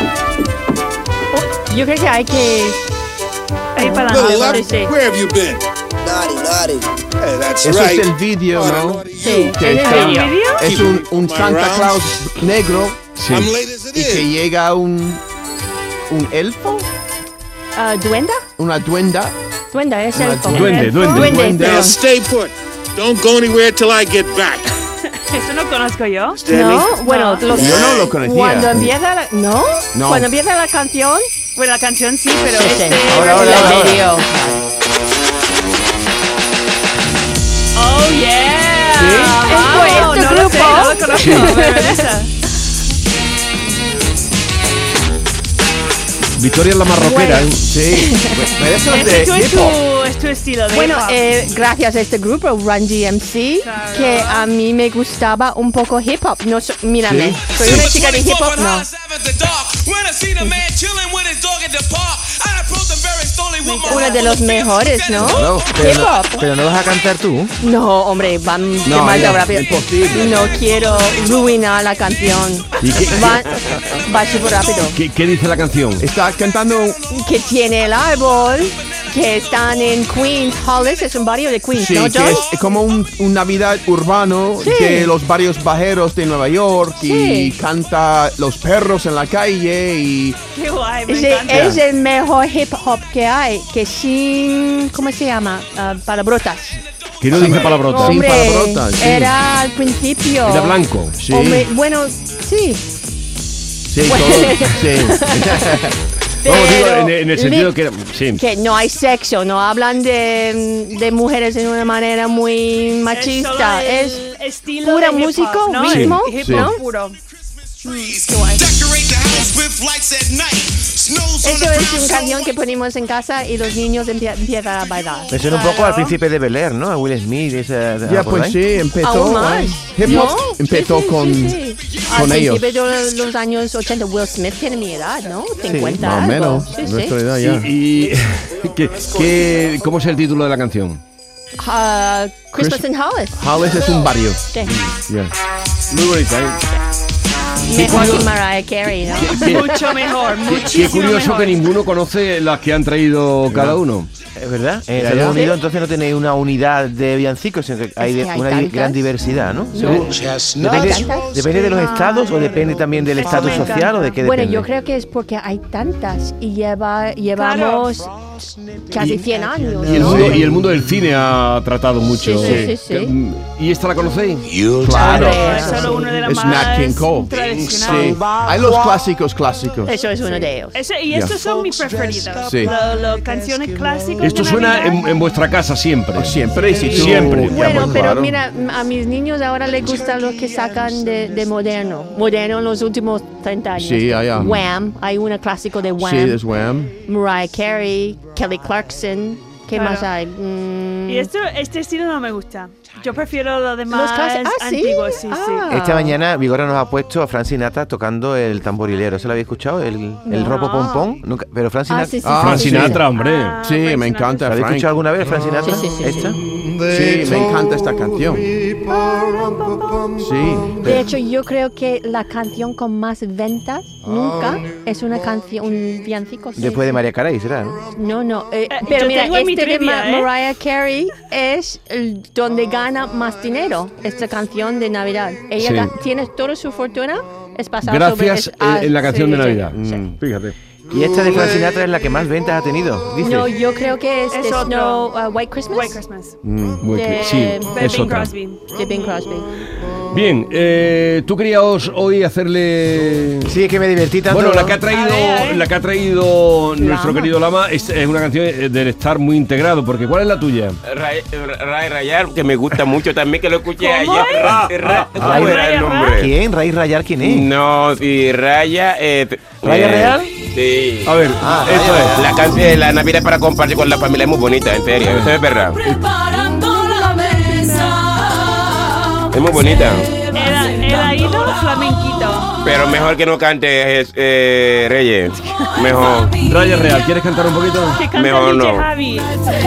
Yo creo que hay que... Ahí para Little adelante. left, sí. where have you been? Naughty, naughty. Hey, that's Eso right. es el vídeo, ¿no? Sí, Que es el está- vídeo. Es un Santa Claus negro I'm late as it y que is. llega un elfo, ¿Duenda? una duenda. Duenda, es Una elfo. Duende. Duende, Now perdón. stay put. Don't go anywhere till I get back. Eso no conozco yo. No, bueno, No. Yo no lo conocía. Cuando empieza la... ¿No? No. Cuando empieza la canción... Bueno, la canción sí, pero Sí, este... ahora, ahora. vídeo. Oh, yeah. Wow, Este no lo grupo. sé, No lo conozco. Pero esa. Victoria es la marroquera, Bueno. ¿eh? Sí. Pero eso es Ese de hip hop. es tu estilo de Bueno, hip hop. gracias a este grupo, Run DMC, Claro. que a mí me gustaba un poco hip hop. No, mírame, soy una chica de hip hop, no. Uno de los mejores, ¿no? No, Hip hop. pero no vas a cantar tú. No, hombre, van No, demasiado ya, rápido. imposible. No quiero arruinar la canción. ¿Y qué, Va súper rápido. qué dice la canción? Está cantando. Que tiene el árbol, que están en Queens, Hollis, es un barrio de Queens, Sí, ¿no, que John? es como un Navidad urbano Sí. de los barrios bajeros de Nueva York y Sí. canta los perros en la calle y Qué guay, me Ese encanta. es el mejor hip hop que hay, que sin, ¿cómo se llama? Palabrotas. Que no dice palabrotas. Sin Hombre, palabrotas, sí. era al principio. Era blanco. sí, Hombre, bueno, sí. sí, todo, sí. Vamos, digo, Pero en el sentido que... Sí. que no hay sexo, no hablan de mujeres de una manera muy machista. Es Es solo el estilo pura de hip hop, música, ¿no? ritmo, Hip Sí. hop ¿no? puro. Qué guay. Eso es una canción que ponemos en casa y los niños empiezan a bailar. Me suena un poco al Príncipe de Bel-Air, ¿no? A Will Smith. Ya, pues sí, empezó. Aún más. Hip hop empezó Sí. con Al ellos. principio de los años 80, Will Smith tiene mi edad, ¿no? 50 más o algo. menos. Sí, sí. Nuestra edad ya. Y ¿cómo es el título de la canción? Christmas in Hollis. Hollis es un barrio. Sí. Ya. Muy bonita, ¿eh? Mejor que Mariah Carey, ¿no? Mucho mejor, Qué muchísimo curioso mejor. que ninguno conoce las que han traído cada uno. ¿Es verdad? En Ya, Estados ya. Unidos entonces no tenéis una unidad de villancicos, sino que hay, Es que hay una tantas. gran diversidad, ¿no? No hay tantas. ¿Depende de los estados o depende también del Eso estatus me social encanta. o de qué Bueno, depende? yo creo que es porque hay tantas y llevamos casi 100 años. Y el, ¿no? mundo del cine ha tratado mucho. Sí. ¿Y esta la conocéis? Claro. Es solo uno de los Es Nat King más Cole. tradicionales. Sí. Hay los clásicos. Eso es uno de ellos. Y estos son mis preferidos. Sí. Los canciones clásicas. Esto de suena Navidad. en vuestra casa siempre. Siempre, si tú- Siempre. Ya, Bueno, pues, pero claro. mira, a mis niños ahora les gusta lo que sacan de moderno. Moderno en los últimos 30 años. Sí, ya. Wham, hay una clásico de Wham. Sí, es Wham. Mariah Carey, Kelly Clarkson. ¿Qué Claro. más hay? Y este estilo no me gusta. Yo prefiero lo demás clásicos. ¿Sí? antiguos, sí. Esta mañana Vigorra nos ha puesto a Frank Sinatra tocando el tamborilero. ¿Se lo habéis escuchado? El ropo pompón. Nunca, pero Frank Sinatra. sí, sí, Frank Sinatra, hombre. Sí, me encanta. ¿La habéis Frank. escuchado alguna vez, Frank Sinatra? Sí, sí, sí, ¿Esta? Sí, me encanta esta canción. Sí. De hecho, yo creo que la canción con más ventas nunca es una canción, un villancico. sí, Después de sí. María Carey, ¿será? ¿no? No. yo Pero mira, tengo en mi este de trivia, Mariah Carey es donde gana más dinero, esta canción de Navidad. Ella Sí. tiene toda su fortuna, es pasada Gracias sobre... en la canción de sí, Navidad. sí. Fíjate. Y esta de Frank Sinatra es la que más ventas ha tenido, dice. No, yo creo que es Es de otro. White Christmas. White Christmas. Sí, de es Bing otra. Crosby. De Bing Crosby. Bien, tú querías hoy hacerle... Sí, es que me divertí tanto. Bueno, ¿no? la que ha traído nuestro Lama. querido Lama es una canción del estar muy integrado, porque ¿cuál es la tuya? Ray Rayar, que me gusta mucho también, que lo escuché ¿Cómo ayer. es? ¿Cómo era el nombre? ¿Quién? ¿Raíz Rayar quién es? No, y Raya... ¿Raya Real? Sí. A ver, Eso es. La canción, la Navidad para compartir con la familia es muy bonita, en serio. Eso es verdad. Es muy bonita. Era ido flamenquito. Pero mejor que no cante Reyes. Mejor. Raya Real, ¿quieres cantar un poquito? Que canta Mejor DJ no. Javi.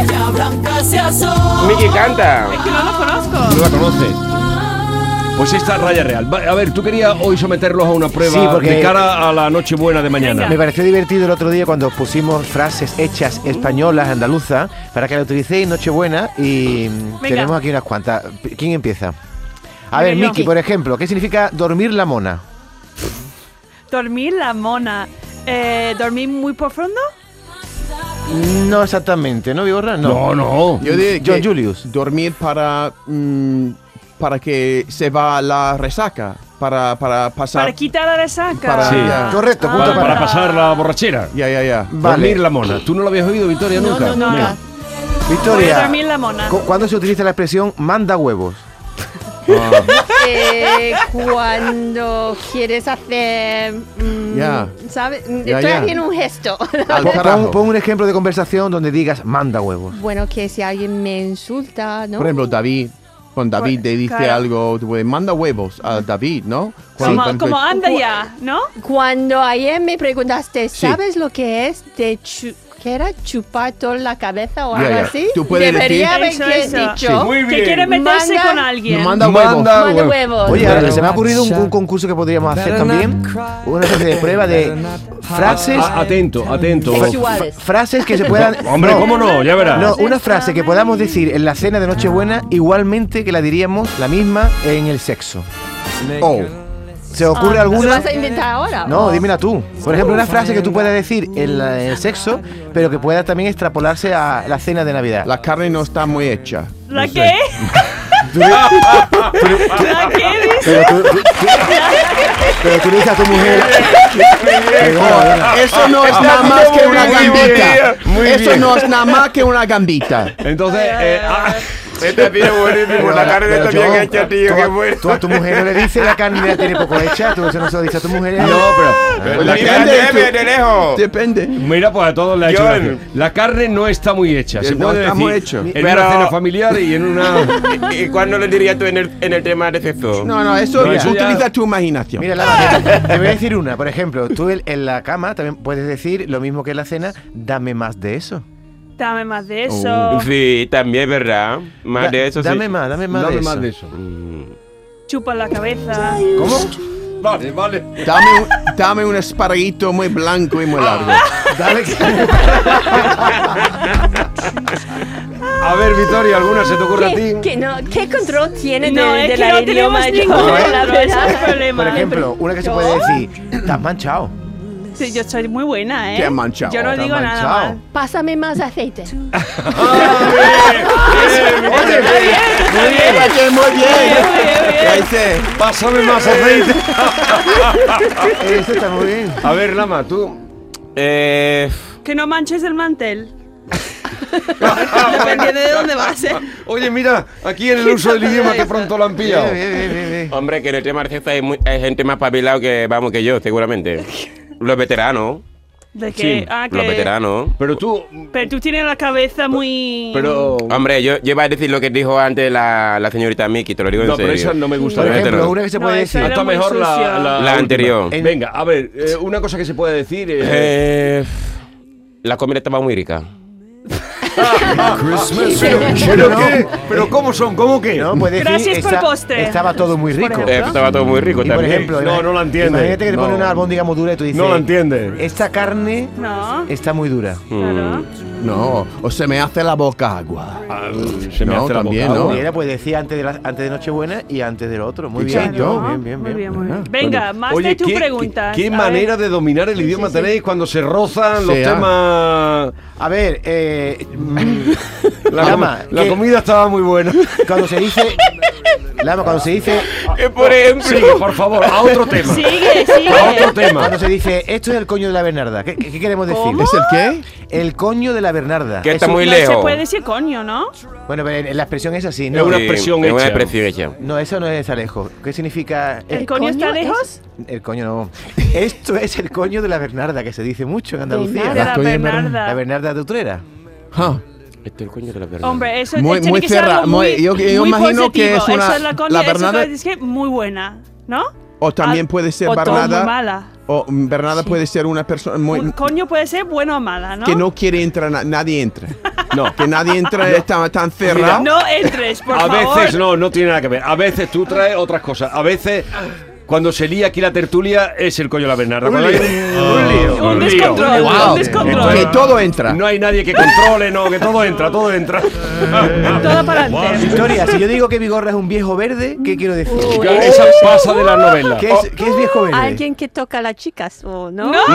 Miki canta. Es que no lo No conozco. la conoce. Pues esta Raya Real. A ver, tú querías hoy someterlos a una prueba Sí, porque- de cara a la Nochebuena de mañana. Me pareció divertido el otro día cuando pusimos frases hechas españolas, andaluzas, para que la utilicéis en Nochebuena y tenemos aquí unas cuantas. ¿Quién empieza? A ver, Venga, yo. Miki, por ejemplo, ¿qué significa dormir la mona? Dormir la mona. ¿Dormir muy profundo? No exactamente, ¿no, Vigorra? No. Yo diría John que Julius. dormir para que se va la resaca, para pasar. Para quitar la resaca. Para- Sí. ya. Correcto, punto Para para. pasar la borrachera. Ya. Vale. Dormir la mona. ¿Tú no lo habías oído, Victoria, No, nunca? no, nunca. Mira. Voy a Victoria, dormir la mona. ¿cuándo se utiliza la expresión manda huevos? Cuando quieres hacer... Ya. ¿Sabes? Ya, Estoy ya. haciendo un gesto. Al Pon, carajo. pon un ejemplo de conversación donde digas manda huevos. Bueno, que si alguien me insulta, ¿no? Por ejemplo, David. Cuando David te dice Claro. algo, tú puedes manda huevos a David, ¿no? Como anda ya, ¿no? Cuando ayer me preguntaste, Sí. ¿sabes lo que es de ¿qué era? ¿Chupar toda la cabeza o Ya, algo ya. así? Tú puedes Debería haber Eso, que eso. dicho. Sí. Muy bien. Que quiere meterse Manda- con alguien. Manda huevos. Manda huevos. Oye, ahora se me ha ocurrido un concurso que podríamos hacer también. Una especie de prueba de frases. Atento. Sexuales. Frases que se puedan. Hombre, ¿cómo no? Ya verás. No, una frase que podamos decir en la cena de Nochebuena igualmente que la diríamos la misma en el sexo. Oh, ¿Se ocurre ¿Lo alguna? vas a inventar ahora? No, dímela tú. Por ejemplo, una frase que tú puedas decir en el sexo, pero que pueda también extrapolarse a la cena de Navidad. la carne no está muy hecha. ¿La qué? Tú- ¿La qué? pero tú le dices a tu mujer. Eso no es nada más que una Muy bien, gambita. muy Eso bien. no es nada más que una gambita. Entonces, Este ha sido buenísimo. La carne está bien hecha, tío. Qué bueno. Tú a tu mujer no le dices la carne la tiene poco hecha. Tú eso no se lo dices a tu mujer. No, pero la Depende de lejos. Depende. mira, pues a todos le ha hecho John. gracia. La carne no está muy hecha, se No puede está decir. muy hecho. En Pero- una cena familiar y en una... ¿Y cuándo le dirías tú en el tema de sexo? No, eso, No, eso ya- utiliza tu imaginación. Mira, te voy a decir una. Por ejemplo, tú en la cama también puedes decir lo mismo que en la cena. Dame más de eso. Dame más de eso. Sí, también, ¿verdad? Más de eso, Dame sí. más, dame más Dame de más eso. de eso. Chupa la cabeza. ¿Cómo? Vale, vale. Dame un esparaguito muy blanco y muy largo. Dale. A ver, Victoria, ¿alguna se te ocurre a ti? ¿Qué control tiene No, de es que la no idioma? tenemos ninguno, La ese es el verdad. problema. Por ejemplo, una que se puede decir. Estás manchado. Sí, yo soy muy buena, ¿eh? Te has manchado. Yo no Te has digo nada manchado. mal. Pásame más aceite. Muy bien. Ya hice. Pásame más aceite. Eso está muy bien. A ver, Lama, tú. Que no manches el mantel. Dependiendo de dónde vas, ¿eh? Oye, mira, aquí en el uso del idioma que pronto lo han pillado. Bien. Hombre, que en el tema de sexo hay gente más pabilado que yo, seguramente. Los veteranos. De que, Sí, Los veteranos. Pero tú, Pero tú tienes la cabeza muy... pero... Hombre, yo iba a decir lo que dijo antes la señorita Miki, te lo digo en No, pero serio. esa no me gusta. Por Vete, ejemplo, no. una que se No, puede esa decir. era Está muy mejor sucia. La última. anterior. Venga, a ver, una cosa que se puede decir... La comida estaba muy rica. ¿Pero qué? ¿Pero cómo son? ¿Cómo qué? No, puede decir, Gracias por postre. Estaba todo muy rico. Estaba todo muy rico Y por también. ejemplo, No, no la entiende. Imagínate que te No. pone una albóndiga muy dura y tú dices. No la entiende. Esta carne No, está muy dura. claro. No, o se me hace la boca agua. Se me No, hace la también, boca ¿no? agua. Y ella puede decir antes de Nochebuena y antes del otro. Muy bien, Exacto. yo. Bien. Muy bien. Venga, más Oye, de tu ¿qué- pregunta. ¿Qué manera de dominar el idioma sí. tenéis cuando se rozan los Sí, temas? A ver, La, Lama, la que comida estaba muy buena. cuando se dice. Lama, cuando se dice. Por ejemplo. Sigue, por favor, a otro tema. Sigue. A otro tema. Cuando se dice, esto es el coño de la Bernarda. ¿Qué queremos decir? ¿Cómo? ¿Es el qué? El coño de la Bernarda. Que está Eso- muy No lejos. se puede decir coño, ¿no? Bueno, pero la expresión es así, Es ¿no? una Sí, expresión es una hecha. expresión hecha. No, eso no es Alejo. ¿Qué significa? ¿El coño está lejos? El coño no. Esto es el coño de la Bernarda, que se dice mucho en Andalucía. De la coño de La Bernarda. Bernarda de Utrera. Ah, Este es el coño de la verdad. Hombre, eso Muy- tiene muy que ser algo cerrada, muy- yo muy imagino que positivo. es una- Eso es la coña, la eso Bernarda- es que muy buena, ¿no? o también puede ser o todo muy Bernarda. mala. O Bernarda puede ser una persona muy, Un coño puede ser bueno o mala, ¿no? que no quiere entrar, nadie entra. No. Que nadie entra, está tan cerrado. No entres, por A favor. veces no tiene nada que ver. A veces tú traes otras cosas. A veces, cuando se lía aquí la tertulia, es el coño de la Bernarda. Cuando hay un lío. Un lío. descontrol, Wow. un descontrol. Que todo entra. No hay nadie que controle, no, que todo entra. Todo para adelante. Victoria, si yo digo que Vigorra es un viejo verde, ¿qué quiero decir? Esa pasa de la novela. ¿Qué es viejo verde? Alguien que toca a las chicas, ¿o no? No.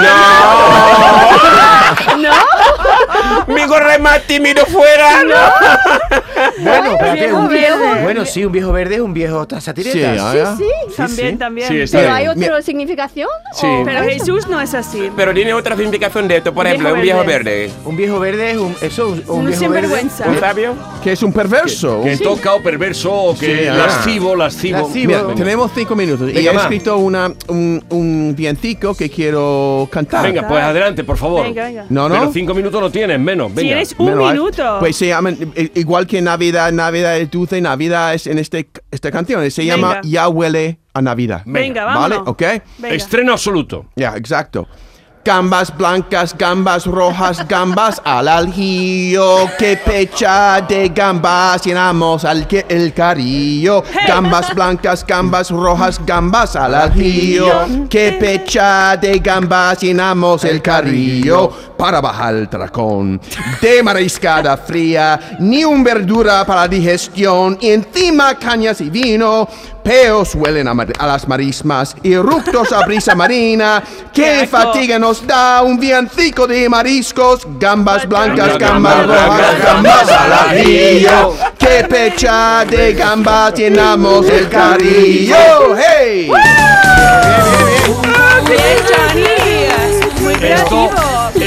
Mi gorra es más tímido fuera. Bueno, pero viejo un verde. Bueno, sí, un viejo verde es un viejo satireta. Sí. También. Sí, está ¿Pero bien. hay otra significación? Sí. ¿O Pero eso? Jesús no es así. Pero tiene otra significación de esto. Por ejemplo, un viejo verde. Un viejo verde es un Un viejo sinvergüenza. ¿Un sabio? Que es un perverso. Que toca o perverso o que Sí, lascivo. Lascivo. Mira, Venga. tenemos 5 minutos y Venga, he va. escrito un villancico que quiero cantar. Venga, pues adelante, por favor. Venga. No, Pero no. 5 minutos no tienes, menos. Venga. Tienes un Menos, minuto. Pues se llama, igual que Navidad es dulce, Navidad es en esta canción. Se llama Venga. Ya huele a Navidad. Venga, ¿Vale? vámonos. ¿Ok? Venga. Estreno absoluto. Ya, exacto. Gambas blancas, gambas rojas, gambas al ajillo, que pecha de gambas llenamos el carillo. Gambas blancas, gambas rojas, gambas al ajillo, que pecha de gambas llenamos el carillo. Para bajar el tracón de mariscada fría, ni un verdura para digestión, y encima cañas y vino. Peos huelen a las marismas y eructos a brisa marina. ¡Qué asco! fatiga nos da un villancico de mariscos! Gambas blancas, gambas rojas, gambas al ajillo. ¡Qué pecha de gambas llenamos el carillo! ¡Hey! Bien, Johnny. Muy creativo.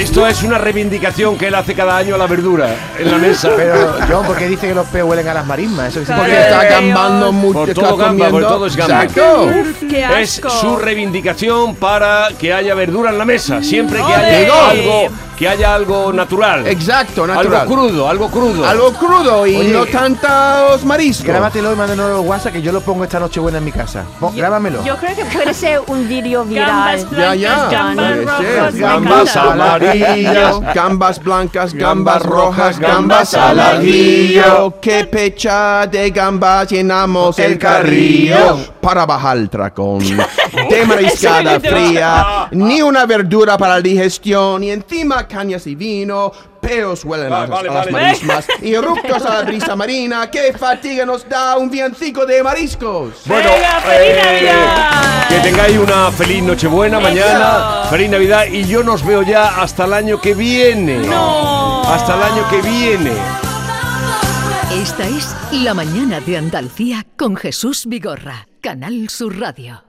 Esto es una reivindicación que él hace cada año a la verdura en la mesa. Pero, John, ¿por qué dice que los peos huelen a las marismas? Eso Porque está gambando mucho. Por todo gamba, por todo es gamba. Exacto. ¡Qué Es asco! su reivindicación para que haya verdura en la mesa. Siempre que ¡Ole! haya algo natural. Exacto, natural. Algo crudo. Algo crudo y Oye, no tantos mariscos. Grábatelo y mándanos WhatsApp que yo lo pongo esta noche buena en mi casa. Grábamelo. Yo creo que puede ser un vídeo viral. Gambas blancas, Ya. gambas Puede rojas, ser. me Gambas encanta. amarillas, gambas blancas, gambas rojas, gambas al ajillo. Que pecha de gambas llenamos el carrillo para bajar el tracón. De mariscada fría, ni una verdura para la digestión, y encima cañas y vino. Peos huelen a las marismas y eruptos a la brisa marina. ¡Qué fatiga nos da un villancico de mariscos! Bueno, Venga, feliz Navidad. que tengáis una feliz Nochebuena mañana, feliz Navidad, y yo nos veo ya hasta el año que viene. No. Hasta el año que viene. Esta es La Mañana de Andalucía con Jesús Vigorra, Canal Sur Radio.